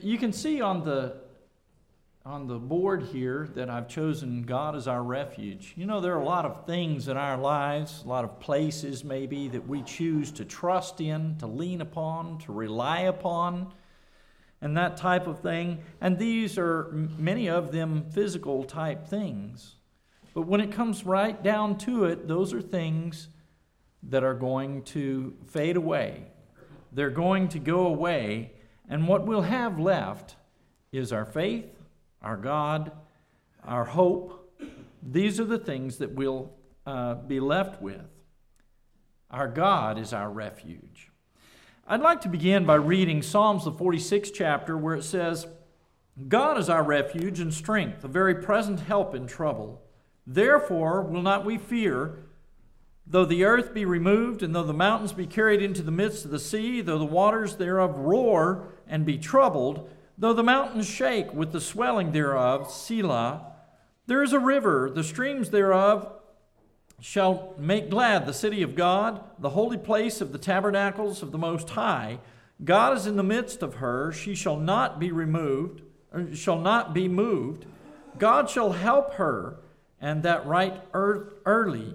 You can see on the board here that I've chosen God as our refuge. You know, there are a lot of things in our lives, a lot of places maybe that we choose to trust in, to lean upon, to rely upon, and that type of thing. And these are, many of them, physical type things. But when it comes right down to it, those are things that are going to fade away. They're going to go away, and what we'll have left is our faith, our God, our hope. These are the things that we'll be left with. Our God is our refuge. I'd like to begin by reading Psalms, the 46th chapter, where it says, God is our refuge and strength, a very present help in trouble. Therefore will not we fear, though the earth be removed, and though the mountains be carried into the midst of the sea, though the waters thereof roar and be troubled, though the mountains shake with the swelling thereof, Selah. There is a river, the streams thereof shall make glad the city of God, the holy place of the tabernacles of the Most High. God is in the midst of her, she shall not be removed, or shall not be moved. God shall help her, and that right early.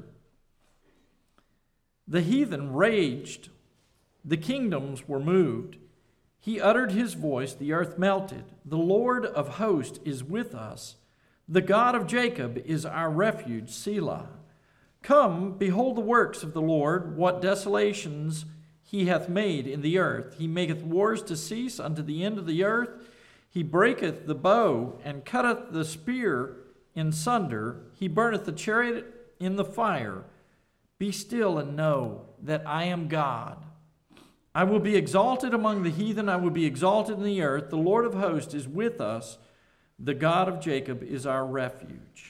The heathen raged, the kingdoms were moved. He uttered his voice, the earth melted. The Lord of hosts is with us. The God of Jacob is our refuge, Selah. Come, behold the works of the Lord, what desolations he hath made in the earth. He maketh wars to cease unto the end of the earth. He breaketh the bow, and cutteth the spear in sunder. He burneth the chariot in the fire. Be still and know that I am God. I will be exalted among the heathen. I will be exalted in the earth. The Lord of hosts is with us. The God of Jacob is our refuge.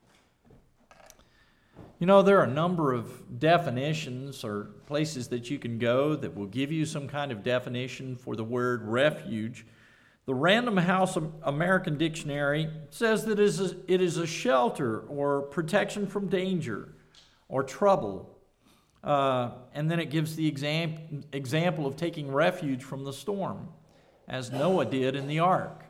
You know, there are a number of definitions or places that you can go that will give you some kind of definition for the word refuge. The Random House American Dictionary says that it is a shelter or protection from danger or trouble. And then it gives the example of taking refuge from the storm, as Noah did in the ark.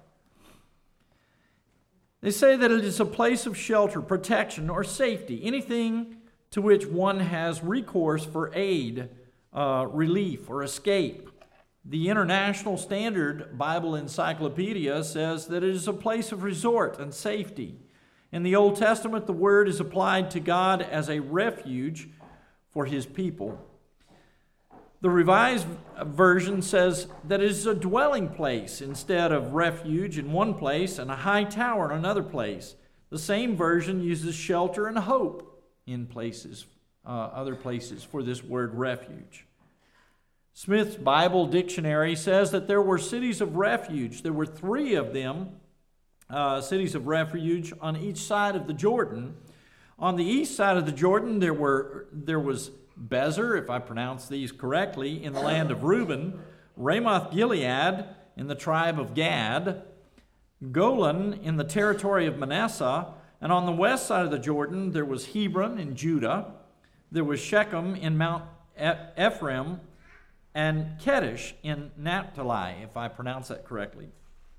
They say that it is a place of shelter, protection, or safety, anything to which one has recourse for aid, relief, or escape. The International Standard Bible Encyclopedia says that it is a place of resort and safety. In the Old Testament, the word is applied to God as a refuge for his people. The Revised Version says that it is a dwelling place instead of refuge in one place and a high tower in another place. The same version uses shelter and hope in places, other places for this word refuge. Smith's Bible Dictionary says that there were cities of refuge. There were 3 of them, cities of refuge on each side of the Jordan. On the east side of the Jordan, there was Bezer, if I pronounce these correctly, in the land of Reuben, Ramoth Gilead in the tribe of Gad, Golan in the territory of Manasseh, and on the west side of the Jordan, there was Hebron in Judah, there was Shechem in Mount Ephraim, and Kedesh in Naphtali, if I pronounce that correctly.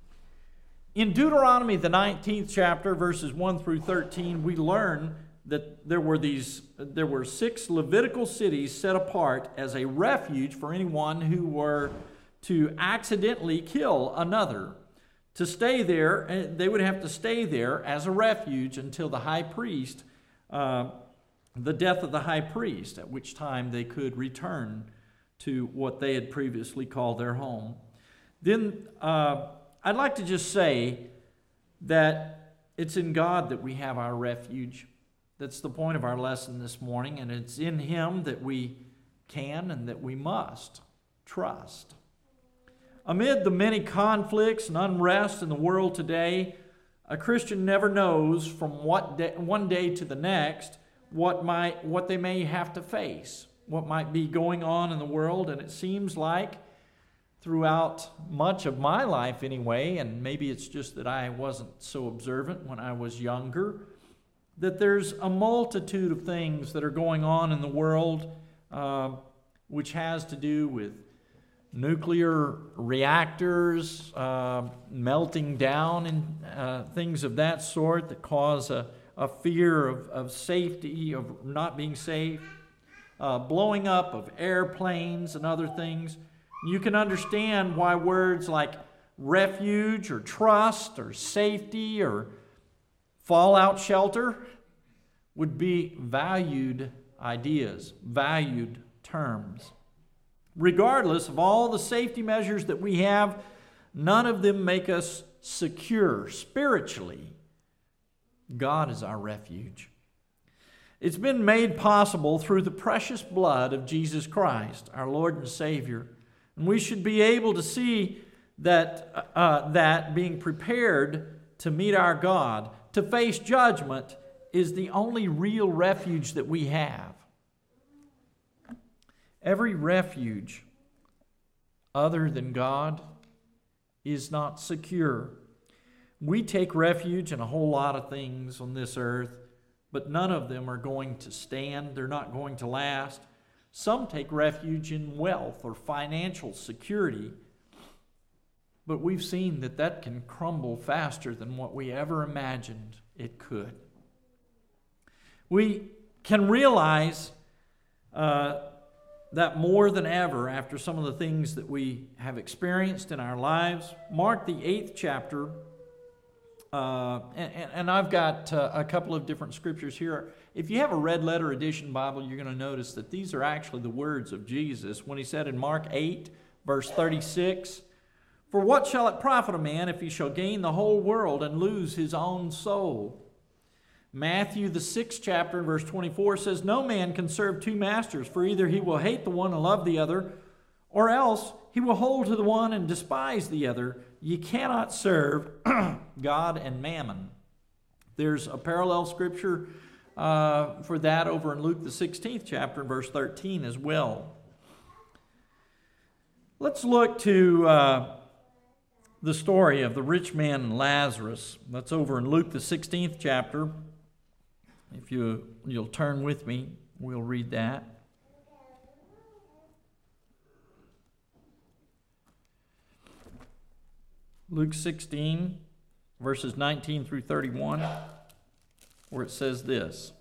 In Deuteronomy, the 19th chapter, verses 1 through 13, we learn that there were 6 Levitical cities set apart as a refuge for anyone who were to accidentally kill another. To stay there, they would have to stay there as a refuge until the high priest, the death of the high priest, at which time they could return to what they had previously called their home. Then I'd like to just say that it's in God that we have our refuge. That's the point of our lesson this morning, and it's in Him that we can and that we must trust. Amid the many conflicts and unrest in the world today, a Christian never knows from one day to the next what they may have to face, what might be going on in the world, and it seems like throughout much of my life anyway, and maybe it's just that I wasn't so observant when I was younger, that there's a multitude of things that are going on in the world which has to do with nuclear reactors melting down and things of that sort that cause a fear of safety, of not being safe, blowing up of airplanes and other things. You can understand why words like refuge or trust or safety or fallout shelter would be valued ideas, valued terms. Regardless of all the safety measures that we have, none of them make us secure spiritually. God is our refuge. It's been made possible through the precious blood of Jesus Christ, our Lord and Savior. And we should be able to see that being prepared to meet our God, to face judgment, is the only real refuge that we have. Every refuge other than God is not secure. We take refuge in a whole lot of things on this earth, but none of them are going to stand. They're not going to last. Some take refuge in wealth or financial security, but we've seen that can crumble faster than what we ever imagined it could. We can realize that more than ever, after some of the things that we have experienced in our lives. Mark, the 8th chapter, and I've got a couple of different scriptures here. If you have a red letter edition Bible, you're going to notice that these are actually the words of Jesus when he said in Mark 8, verse 36, "For what shall it profit a man if he shall gain the whole world and lose his own soul?" Matthew, the 6th chapter, verse 24 says, "No man can serve two masters, for either he will hate the one and love the other, or else he will hold to the one and despise the other. Ye cannot serve God and mammon." There's a parallel scripture for that over in Luke, the 16th chapter, verse 13 as well. Let's look to the story of the rich man and Lazarus. That's over in Luke, the 16th chapter. If you'll turn with me, we'll read that. Luke 16, verses 19 through 31, where it says this.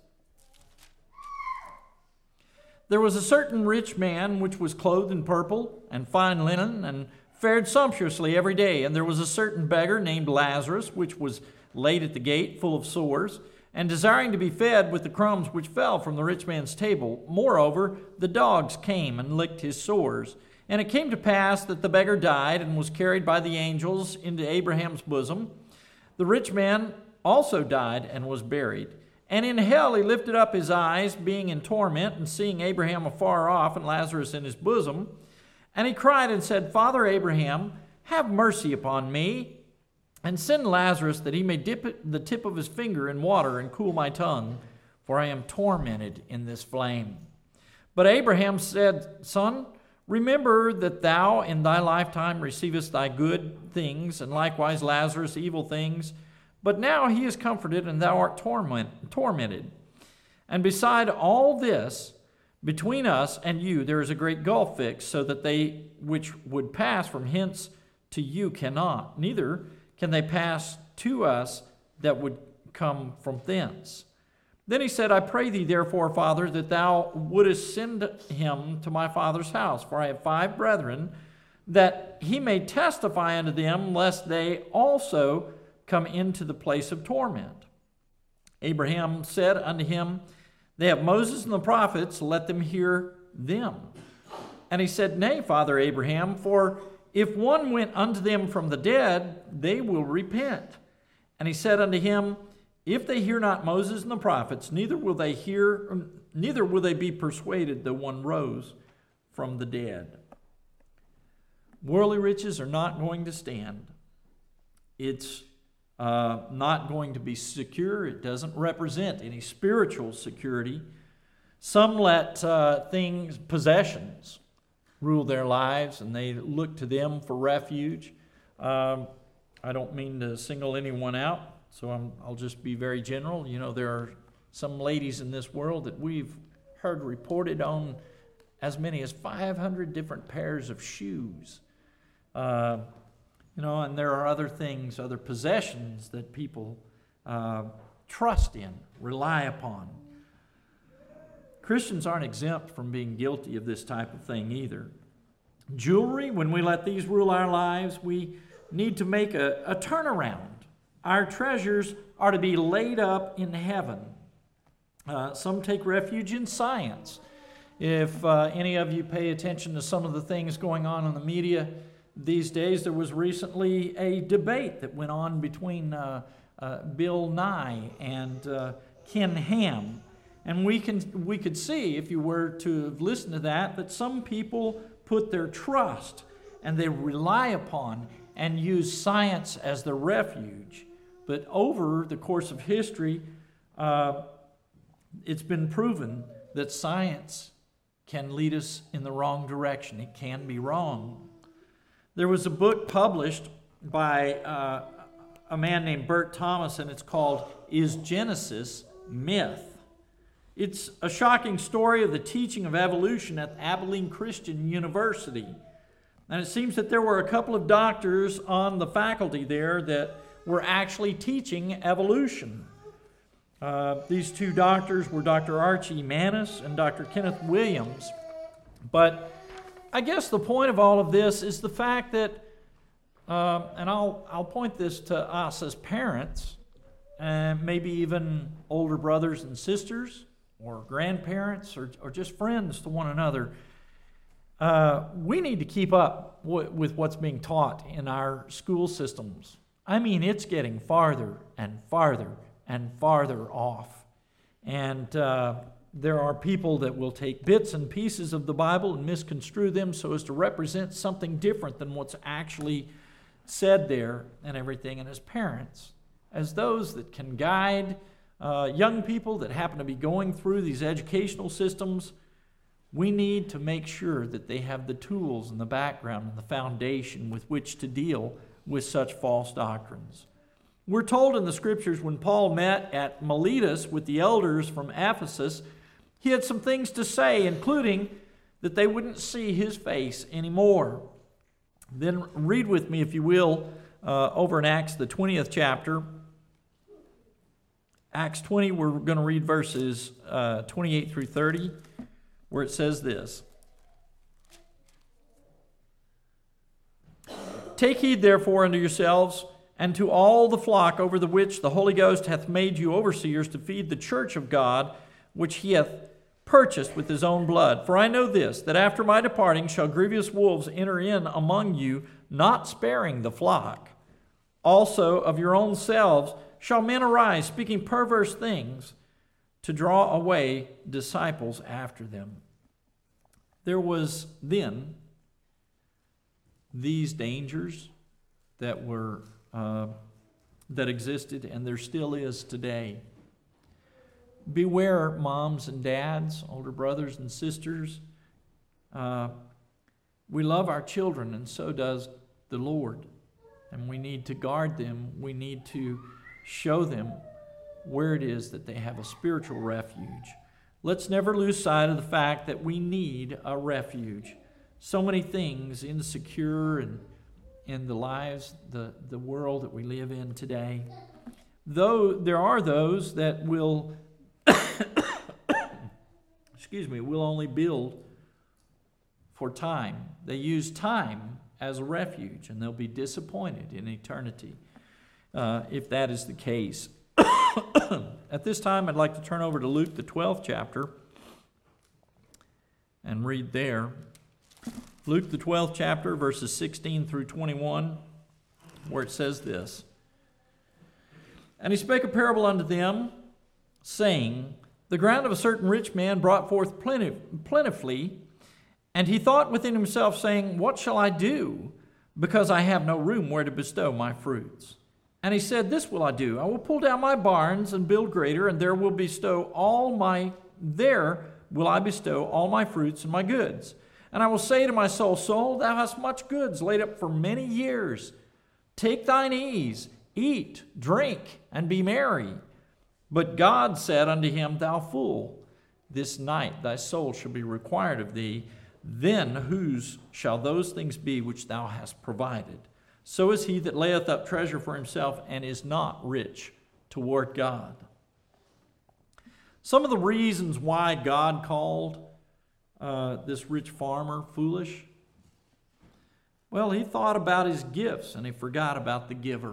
"There was a certain rich man which was clothed in purple and fine linen, and fared sumptuously every day. And there was a certain beggar named Lazarus, which was laid at the gate, full of sores, and desiring to be fed with the crumbs which fell from the rich man's table. Moreover, the dogs came and licked his sores. And it came to pass that the beggar died and was carried by the angels into Abraham's bosom. The rich man also died and was buried. And in hell he lifted up his eyes, being in torment, and seeing Abraham afar off and Lazarus in his bosom. And he cried and said, Father Abraham, have mercy upon me, and send Lazarus that he may dip the tip of his finger in water and cool my tongue, for I am tormented in this flame. But Abraham said, Son, remember that thou in thy lifetime receivest thy good things, and likewise Lazarus evil things. But now he is comforted, and thou art tormented. And beside all this, between us and you there is a great gulf fixed, so that they which would pass from hence to you cannot, neither can they pass to us that would come from thence. Then he said, I pray thee therefore, Father, that thou wouldest send him to my father's house, for I have 5 brethren, that he may testify unto them, lest they also come into the place of torment. Abraham said unto him, They have Moses and the prophets, let them hear them. And he said, Nay, Father Abraham, for if one went unto them from the dead, they will repent. And he said unto him, If they hear not Moses and the prophets, neither will they be persuaded, though one rose from the dead. Worldly riches are not going to stand. It's not going to be secure. It doesn't represent any spiritual security. Some let possessions, rule their lives, and they look to them for refuge. I don't mean to single anyone out, so I'll just be very general. You know, there are some ladies in this world that we've heard reported on as many as 500 different pairs of shoes. And there are other things, other possessions that people trust in, rely upon. Christians aren't exempt from being guilty of this type of thing either. Jewelry, when we let these rule our lives, we need to make a turnaround. Our treasures are to be laid up in heaven. Some take refuge in science. If any of you pay attention to some of the things going on in the media these days, there was recently a debate that went on between Bill Nye and Ken Ham. And we could see, if you were to listen to that some people put their trust and they rely upon and use science as their refuge. But over the course of history, it's been proven that science can lead us in the wrong direction. It can be wrong. There was a book published by a man named Bert Thomas, and it's called Is Genesis Myth? It's a shocking story of the teaching of evolution at Abilene Christian University. And it seems that there were a couple of doctors on the faculty there that were actually teaching evolution. These two doctors were Dr. Archie Manus and Dr. Kenneth Williams. But I guess the point of all of this is the fact that, and I'll point this to us as parents, and maybe even older brothers and sisters, or grandparents, or just friends to one another. We need to keep up with what's being taught in our school systems. I mean, it's getting farther and farther and farther off. And there are people that will take bits and pieces of the Bible and misconstrue them so as to represent something different than what's actually said there and everything. And as parents, as those that can guide young people that happen to be going through these educational systems, we need to make sure that they have the tools and the background and the foundation with which to deal with such false doctrines. We're told in the Scriptures when Paul met at Miletus with the elders from Ephesus, he had some things to say, including that they wouldn't see his face anymore. Then read with me, if you will, over in Acts, the 20th chapter. Acts 20, we're going to read verses 28 through 30, where it says this. Take heed therefore unto yourselves and to all the flock over the which the Holy Ghost hath made you overseers to feed the church of God, which he hath purchased with his own blood. For I know this, that after my departing shall grievous wolves enter in among you, not sparing the flock. Also of your own selves shall men arise, speaking perverse things, to draw away disciples after them. There was then these dangers that were that existed, and there still is today. Beware, moms and dads, older brothers and sisters. We love our children, and so does the Lord. And we need to guard them. We need to show them where it is that they have a spiritual refuge. Let's never lose sight of the fact that we need a refuge. So many things insecure and in the lives, the world that we live in today. Though there are those that will, will only build for time. They use time as a refuge, and they'll be disappointed in eternity if that is the case. At this time, I'd like to turn over to Luke, the 12th chapter, and read there. Luke, the 12th chapter, verses 16 through 21, where it says this. And he spake a parable unto them, saying, The ground of a certain rich man brought forth plentifully, and he thought within himself, saying, What shall I do, because I have no room where to bestow my fruits? And he said, This will I do. I will pull down my barns and build greater, and there will I bestow all my fruits and my goods. And I will say to my soul, Soul, thou hast much goods laid up for many years. Take thine ease, eat, drink, and be merry. But God said unto him, Thou fool, this night thy soul shall be required of thee. Then whose shall those things be which thou hast provided? So is he that layeth up treasure for himself and is not rich toward God. Some of the reasons why God called this rich farmer foolish. Well, he thought about his gifts and he forgot about the giver.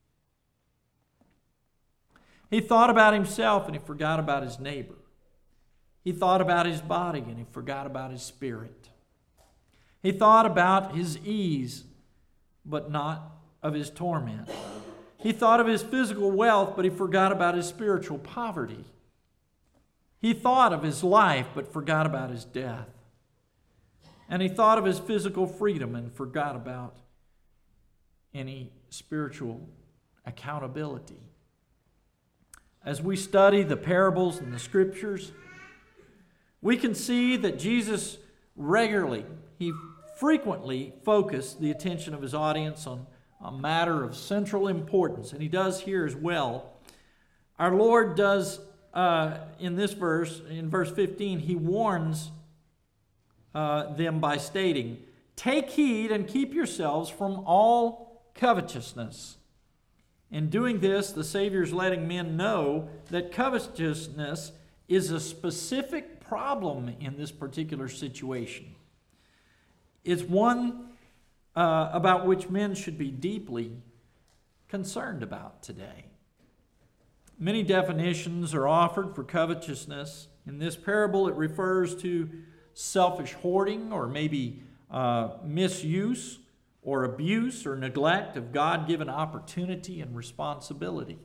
He thought about himself and he forgot about his neighbor. He thought about his body and he forgot about his spirit. He thought about his ease, but not of his torment. He thought of his physical wealth, but he forgot about his spiritual poverty. He thought of his life, but forgot about his death. And he thought of his physical freedom and forgot about any spiritual accountability. As we study the parables in the Scriptures, we can see that Jesus he frequently focused the attention of his audience on a matter of central importance, and he does here as well. Our Lord does in this verse, in verse 15, he warns them by stating, "Take heed and keep yourselves from all covetousness." In doing this, the Savior is letting men know that covetousness is a specific problem in this particular situation. It's one about which men should be deeply concerned about today. Many definitions are offered for covetousness. In this parable, it refers to selfish hoarding or maybe misuse or abuse or neglect of God-given opportunity and responsibility.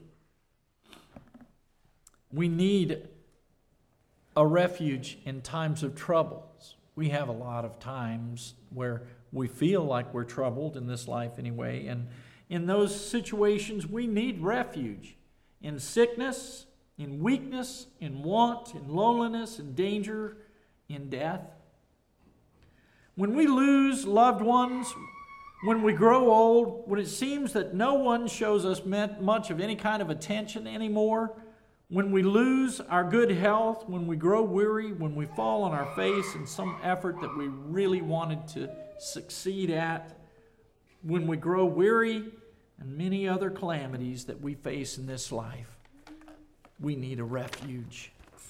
We need a refuge in times of troubles. We have a lot of times where we feel like we're troubled in this life anyway, and in those situations we need refuge. In sickness, in weakness, in want, in loneliness, in danger, in death. When we lose loved ones, when we grow old, when it seems that no one shows us much of any kind of attention anymore, when we lose our good health, when we grow weary, when we fall on our face in some effort that we really wanted to succeed at, when we grow weary, and many other calamities that we face in this life, we need a refuge.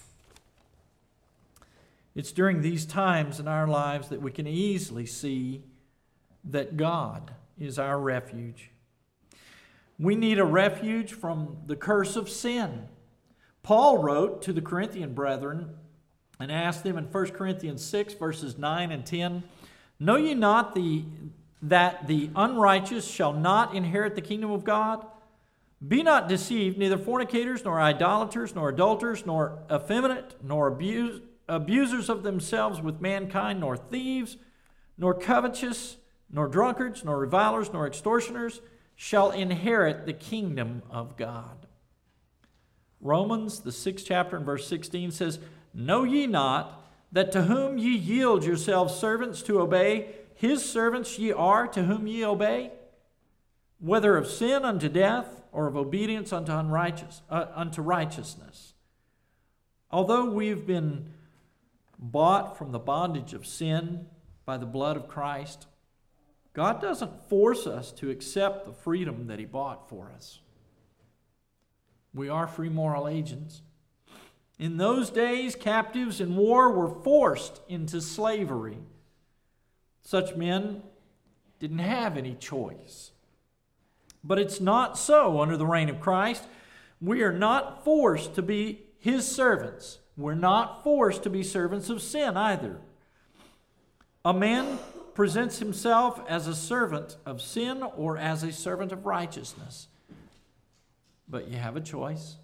It's during these times in our lives that we can easily see that God is our refuge. We need a refuge from the curse of sin. Paul wrote to the Corinthian brethren and asked them in 1 Corinthians 6, verses 9 and 10, "Know ye not that the unrighteous shall not inherit the kingdom of God? Be not deceived, neither fornicators, nor idolaters, nor adulterers, nor effeminate, nor abusers of themselves with mankind, nor thieves, nor covetous, nor drunkards, nor revilers, nor extortioners shall inherit the kingdom of God." Romans, the 6th chapter and verse 16 says, "Know ye not that to whom ye yield yourselves servants to obey, his servants ye are to whom ye obey, whether of sin unto death or of obedience unto righteousness." Although we've been bought from the bondage of sin by the blood of Christ, God doesn't force us to accept the freedom that he bought for us. We are free moral agents. In those days, captives in war were forced into slavery. Such men didn't have any choice. But it's not so under the reign of Christ. We are not forced to be his servants. We're not forced to be servants of sin either. A man presents himself as a servant of sin or as a servant of righteousness. But you have a choice.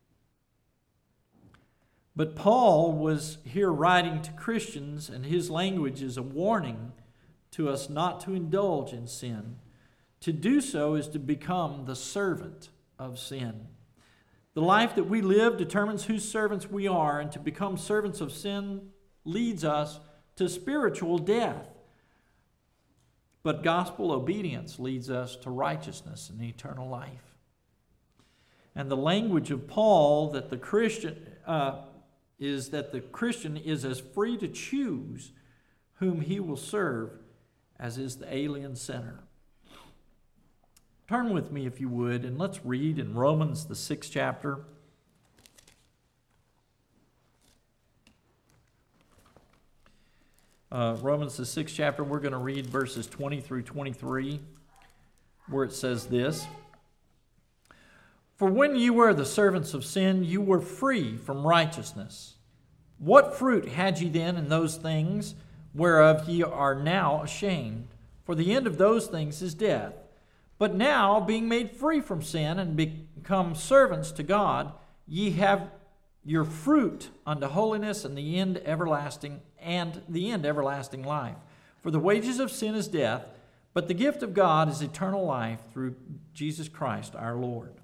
But Paul was here writing to Christians, and his language is a warning to us not to indulge in sin. To do so is to become the servant of sin. The life that we live determines whose servants we are, and to become servants of sin leads us to spiritual death. But gospel obedience leads us to righteousness and eternal life. And the language of Paul that the Christian is that the Christian is as free to choose whom he will serve as is the alien sinner. Turn with me, if you would, and let's read in Romans, the 6th chapter. Romans, the 6th chapter, we're going to read verses 20 through 23, where it says this. For when you were the servants of sin, you were free from righteousness. What fruit had ye then in those things whereof ye are now ashamed? For the end of those things is death. But now, being made free from sin and become servants to God, ye have your fruit unto holiness, and the end everlasting life. For the wages of sin is death, but the gift of God is eternal life through Jesus Christ our Lord.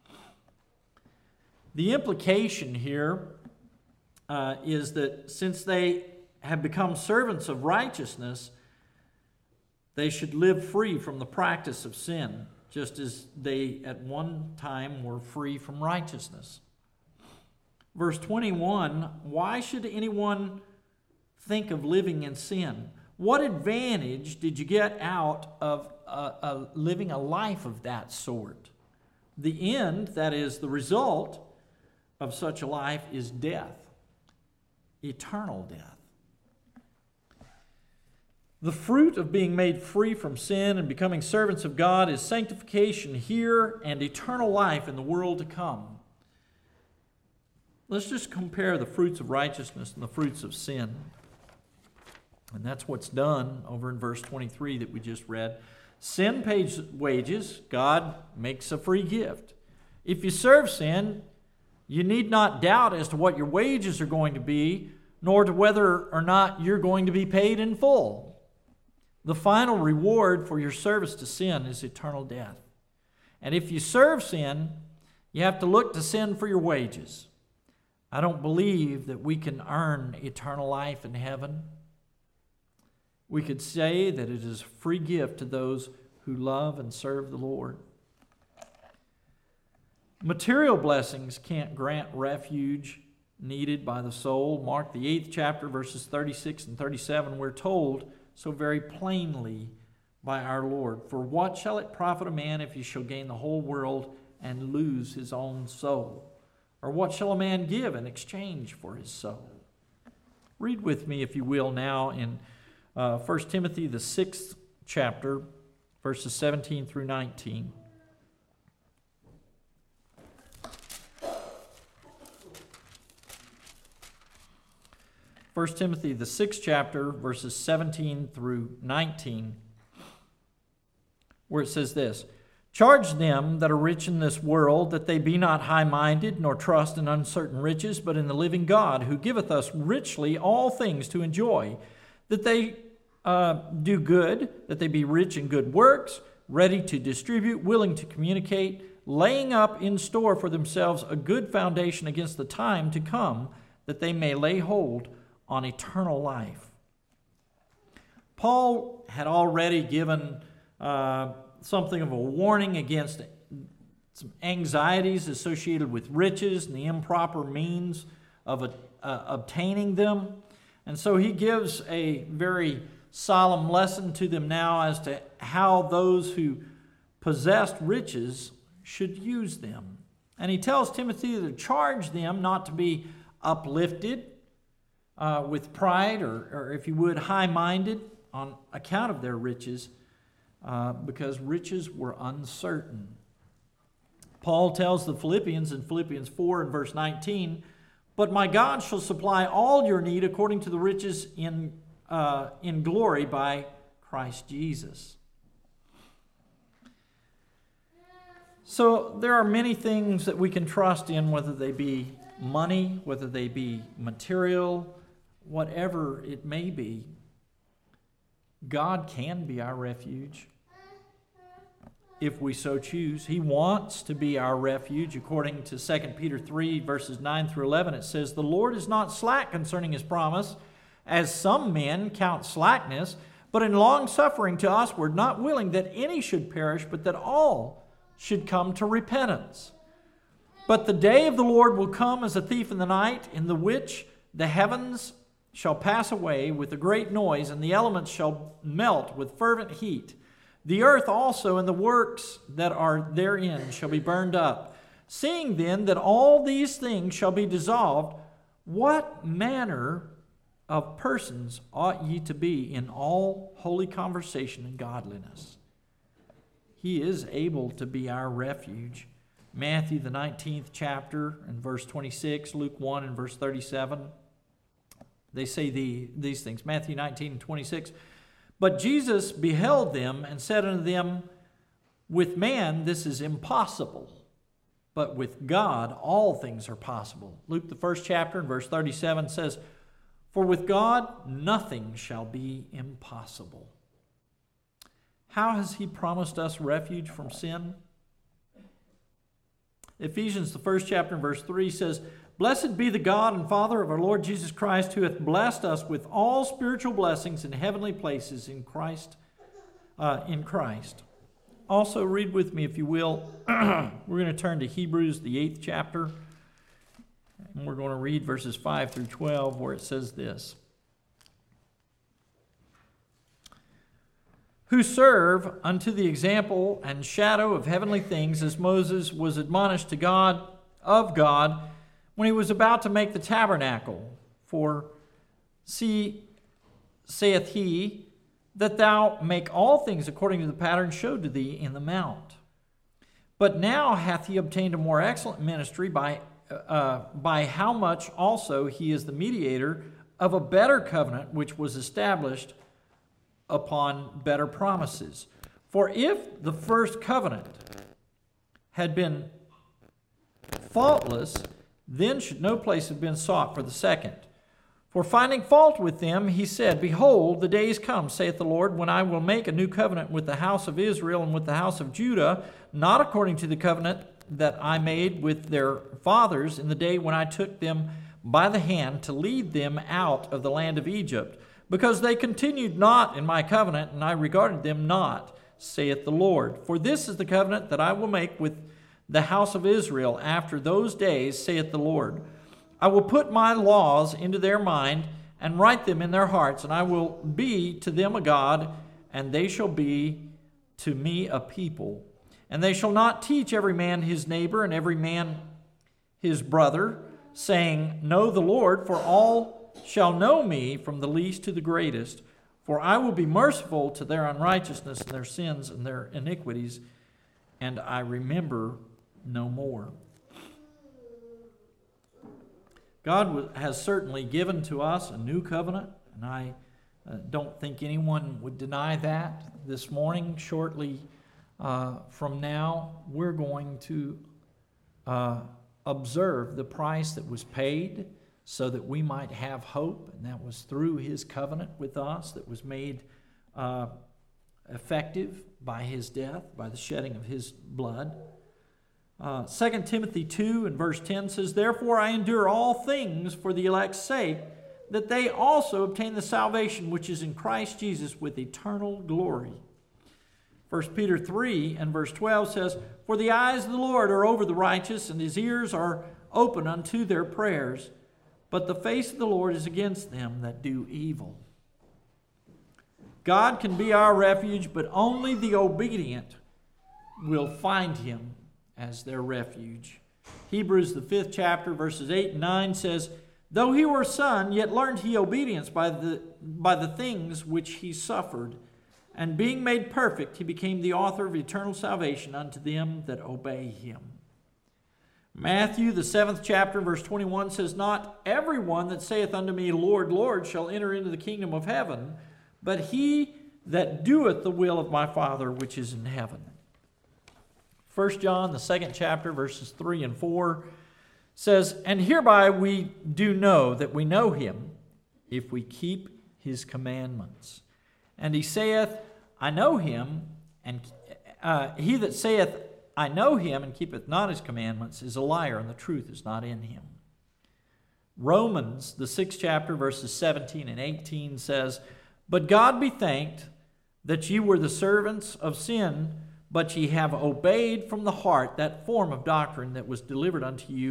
The implication here is that since they have become servants of righteousness, they should live free from the practice of sin, just as they at one time were free from righteousness. Verse 21, why should anyone think of living in sin? What advantage did you get out of living a life of that sort? The end, that is the result of such a life, is death, eternal death. The fruit of being made free from sin and becoming servants of God is sanctification here and eternal life in the world to come. Let's just compare the fruits of righteousness and the fruits of sin. And that's what's done over in verse 23 that we just read. Sin pays wages. God makes a free gift. If you serve sin, you need not doubt as to what your wages are going to be, nor to whether or not you're going to be paid in full. The final reward for your service to sin is eternal death. And if you serve sin, you have to look to sin for your wages. I don't believe that we can earn eternal life in heaven. We could say that it is a free gift to those who love and serve the Lord. Material blessings can't grant refuge needed by the soul. Mark the 8th chapter, verses 36 and 37, we're told so very plainly by our Lord, for what shall it profit a man if he shall gain the whole world and lose his own soul? Or what shall a man give in exchange for his soul? Read with me, if you will, now in 1 Timothy, the 6th chapter, verses 17 through 19. 1 Timothy, the 6th chapter, verses 17 through 19, where it says this, charge them that are rich in this world, that they be not high-minded, nor trust in uncertain riches, but in the living God, who giveth us richly all things to enjoy, that they do good, that they be rich in good works, ready to distribute, willing to communicate, laying up in store for themselves a good foundation against the time to come, that they may lay hold on eternal life. Paul had already given something of a warning against some anxieties associated with riches and the improper means of obtaining them. And so he gives a very solemn lesson to them now as to how those who possessed riches should use them. And he tells Timothy to charge them not to be uplifted with pride or, if you would, high-minded on account of their riches, because riches were uncertain. Paul tells the Philippians in Philippians 4 and verse 19, but my God shall supply all your need according to the riches in glory by Christ Jesus. So there are many things that we can trust in, whether they be money, whether they be material, whatever it may be. God can be our refuge if we so choose. He wants to be our refuge. According to 2 Peter 3, verses 9 through 11, it says, the Lord is not slack concerning his promise, as some men count slackness, but in long-suffering to usward, not willing that any should perish, but that all should come to repentance. But the day of the Lord will come as a thief in the night, in the which the heavens shall pass away with a great noise, and the elements shall melt with fervent heat. The earth also and the works that are therein shall be burned up. Seeing then that all these things shall be dissolved, what manner of persons ought ye to be in all holy conversation and godliness? He is able to be our refuge. Matthew, the 19th chapter, and verse 26, Luke 1 and verse 37. They say these things. Matthew 19 and 26. But Jesus beheld them and said unto them, with man this is impossible, but with God all things are possible. Luke, the 1st chapter, and verse 37 says, for with God nothing shall be impossible. How has He promised us refuge from sin? Ephesians, the 1st chapter, and verse 3 says, blessed be the God and Father of our Lord Jesus Christ, who hath blessed us with all spiritual blessings in heavenly places in Christ. Also, read with me, if you will. We're going to turn to Hebrews, the 8th chapter, and we're going to read verses 5 through 12, where it says this. Who serve unto the example and shadow of heavenly things, as Moses was admonished to God of God, when he was about to make the tabernacle. For see, saith he, that thou make all things according to the pattern showed to thee in the mount. But now hath he obtained a more excellent ministry, by how much also he is the mediator of a better covenant, which was established upon better promises. For if the first covenant had been faultless, then should no place have been sought for the second. For finding fault with them, he said, behold, the days come, saith the Lord, when I will make a new covenant with the house of Israel and with the house of Judah, not according to the covenant that I made with their fathers in the day when I took them by the hand to lead them out of the land of Egypt, because they continued not in my covenant, and I regarded them not, saith the Lord. For this is the covenant that I will make with the house of Israel after those days, saith the Lord. I will put my laws into their mind and write them in their hearts, and I will be to them a God, and they shall be to me a people. And they shall not teach every man his neighbor and every man his brother, saying, know the Lord, for all shall know me from the least to the greatest. For I will be merciful to their unrighteousness and their sins and their iniquities, and I remember no more. God has certainly given to us a new covenant, and I don't think anyone would deny that. This morning, shortly from now, we're going to observe the price that was paid so that we might have hope, and that was through His covenant with us that was made effective by His death, by the shedding of His blood. 2 Timothy 2 and verse 10 says, therefore I endure all things for the elect's sake, that they also obtain the salvation which is in Christ Jesus with eternal glory. 1 Peter 3 and verse 12 says, for the eyes of the Lord are over the righteous, and His ears are open unto their prayers, but the face of the Lord is against them that do evil. God can be our refuge, but only the obedient will find Him as their refuge. Hebrews, the 5th chapter, verses 8 and 9 says, though he were a son, yet learned he obedience by the things which he suffered. And being made perfect, he became the author of eternal salvation unto them that obey him. Matthew, the 7th chapter, verse 21 says, not everyone that saith unto me, Lord, Lord, shall enter into the kingdom of heaven, but he that doeth the will of my Father which is in heaven. 1 John, the 2nd chapter, verses 3 and 4 says, and hereby we do know that we know him, if we keep his commandments. And he saith, I know him, and he that saith, I know him, and keepeth not his commandments, is a liar, and the truth is not in him. Romans, the 6th chapter, verses 17 and 18 says, but God be thanked that ye were the servants of sin, but ye have obeyed from the heart that form of doctrine that was delivered unto you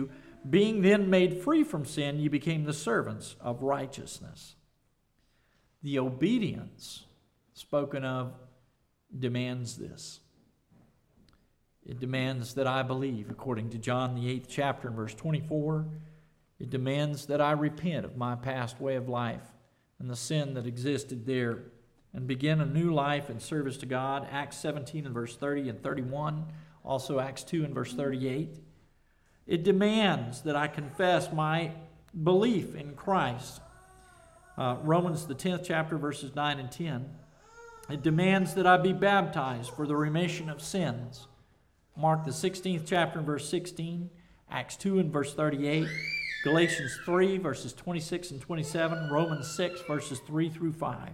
Being then made free from sin, you became the servants of righteousness. The obedience spoken of demands this. It demands that I believe, according to John the 8th chapter and verse 24. It demands that I repent of my past way of life and the sin that existed there and begin a new life in service to God. Acts 17 and verse 30 and 31. Also Acts 2 and verse 38. It demands that I confess my belief in Christ. Romans the 10th chapter verses 9 and 10. It demands that I be baptized for the remission of sins. Mark the 16th chapter and verse 16. Acts 2 and verse 38. Galatians 3 verses 26 and 27. Romans 6 verses 3 through 5.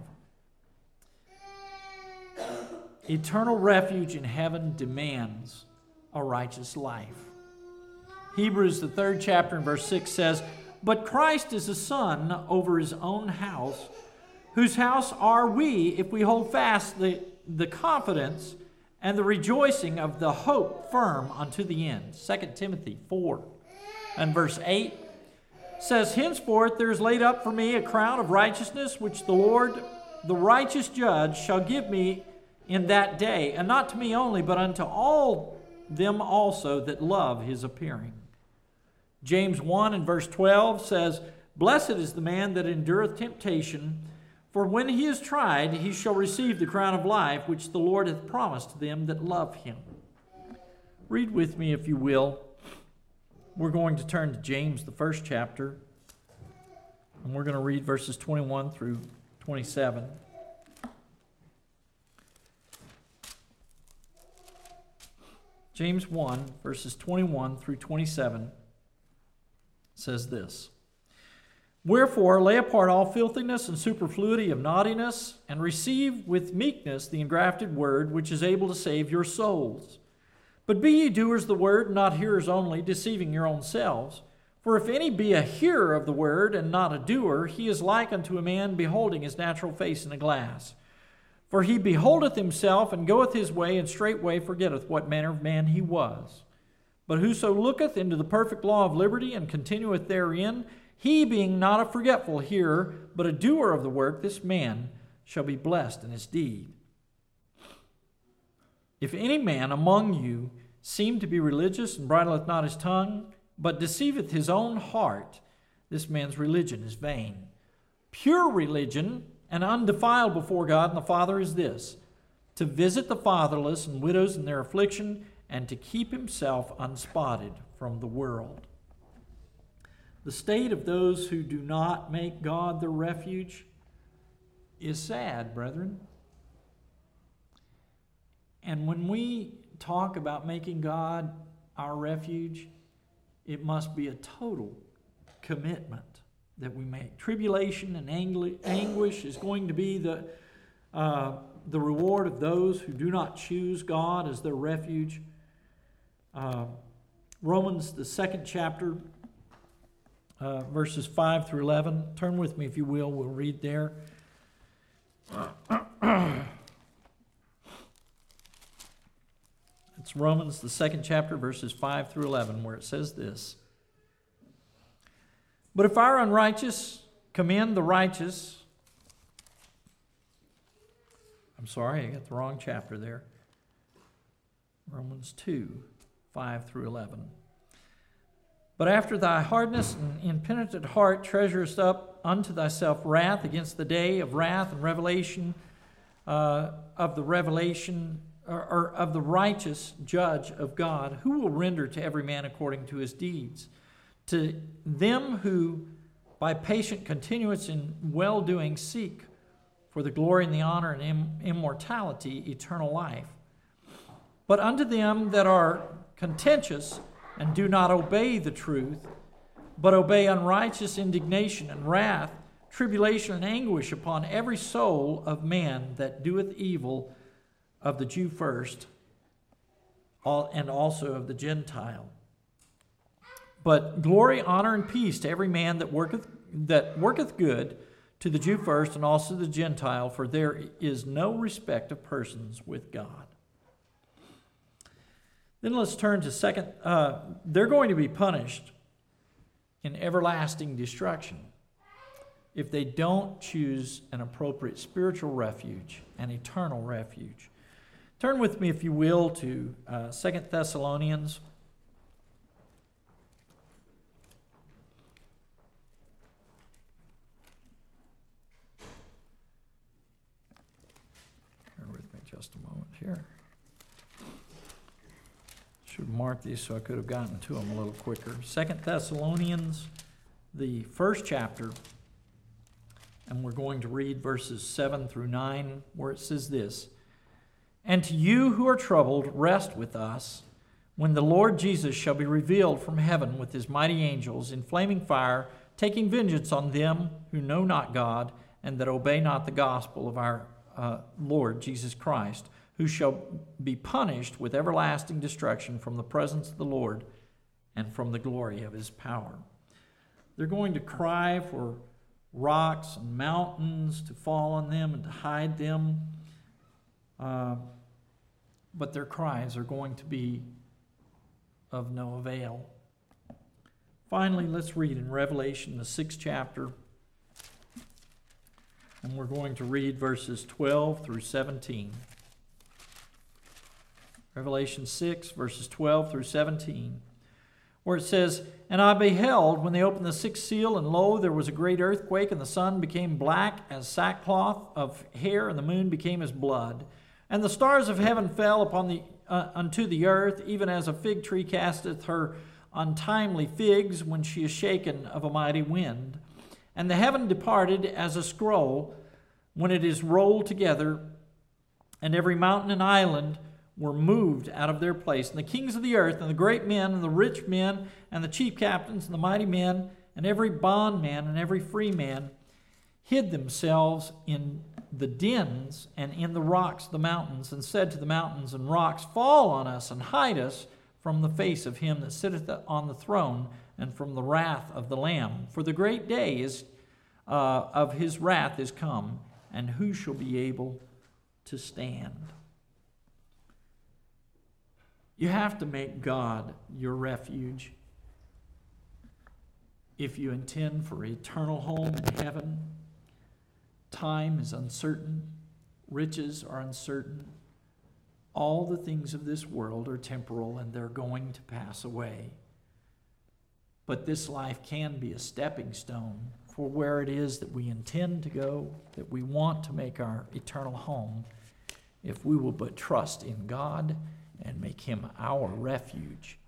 Eternal refuge in heaven demands a righteous life. Hebrews the 3rd chapter and verse 6 says, "But Christ is a son over his own house, whose house are we if we hold fast the confidence and the rejoicing of the hope firm unto the end." 2 Timothy 4 and verse 8 says, "Henceforth there is laid up for me a crown of righteousness, which the Lord, the righteous judge, shall give me in that day, and not to me only, but unto all them also that love his appearing." James 1 and verse 12 says, "Blessed is the man that endureth temptation, for when he is tried, he shall receive the crown of life, which the Lord hath promised to them that love him." Read with me, if you will. We're going to turn to James, the 1st chapter, and we're going to read verses 21 through 27. James 1, verses 21 through 27 says this: "Wherefore lay apart all filthiness and superfluity of naughtiness, and receive with meekness the engrafted word, which is able to save your souls. But be ye doers of the word, not hearers only, deceiving your own selves. For if any be a hearer of the word, and not a doer, he is like unto a man beholding his natural face in a glass. For he beholdeth himself, and goeth his way, and straightway forgetteth what manner of man he was. But whoso looketh into the perfect law of liberty, and continueth therein, he being not a forgetful hearer, but a doer of the work, this man shall be blessed in his deed. If any man among you seem to be religious, and bridleth not his tongue, but deceiveth his own heart, this man's religion is vain. Pure religion and undefiled before God and the Father is this: to visit the fatherless and widows in their affliction, and to keep himself unspotted from the world." The state of those who do not make God their refuge is sad, brethren. And when we talk about making God our refuge, it must be a total commitment that we make. Tribulation and anguish is going to be the reward of those who do not choose God as their refuge. Romans, the 2nd chapter, verses 5 through 11. Turn with me, if you will. We'll read there. It's Romans, the 2nd chapter, verses 5 through 11, where it says this: "But if our unrighteous commend the righteous..." I'm sorry, I got the wrong chapter there. Romans 2, 5 through 11. "But after thy hardness and impenitent heart treasurest up unto thyself wrath against the day of wrath and revelation of the righteous judge of God, who will render to every man according to his deeds. To them who by patient continuance in well-doing seek for the glory and the honor and immortality, eternal life. But unto them that are contentious and do not obey the truth, but obey unrighteous indignation and wrath, tribulation and anguish upon every soul of man that doeth evil, of the Jew first, and also of the Gentile. But glory, honor, and peace to every man that worketh good, to the Jew first, and also the Gentile, for there is no respect of persons with God." Then let's turn to they're going to be punished in everlasting destruction if they don't choose an appropriate spiritual refuge, an eternal refuge. Turn with me, if you will, to 2 Thessalonians. Bear with me just a moment here. Should mark these so I could have gotten to them a little quicker. 2 Thessalonians, the first chapter, and we're going to read verses 7 through 9, where it says this: "And to you who are troubled, rest with us, when the Lord Jesus shall be revealed from heaven with his mighty angels in flaming fire, taking vengeance on them who know not God, and that obey not the gospel of our Lord Jesus Christ, who shall be punished with everlasting destruction from the presence of the Lord and from the glory of his power." They're going to cry for rocks and mountains to fall on them and to hide them. But their cries are going to be of no avail. Finally, let's read in Revelation, the 6th chapter, and we're going to read verses 12 through 17. Revelation 6, verses 12 through 17, where it says, "And I beheld, when they opened the sixth seal, and lo, there was a great earthquake, and the sun became black as sackcloth of hair, and the moon became as blood. And the stars of heaven fell upon unto the earth, even as a fig tree casteth her untimely figs when she is shaken of a mighty wind. And the heaven departed as a scroll when it is rolled together, and every mountain and island were moved out of their place. And the kings of the earth, and the great men, and the rich men, and the chief captains, and the mighty men, and every bondman, and every free man, hid themselves in the dens and in the rocks of the mountains, and said to the mountains and rocks, Fall on us, and hide us from the face of him that sitteth on the throne, and from the wrath of the Lamb. For the great day of his wrath is come, and who shall be able to stand?" You have to make God your refuge if you intend for an eternal home in heaven. Time is uncertain. Riches are uncertain. All the things of this world are temporal, and they're going to pass away. But this life can be a stepping stone for where it is that we intend to go, that we want to make our eternal home, if we will but trust in God and make him our refuge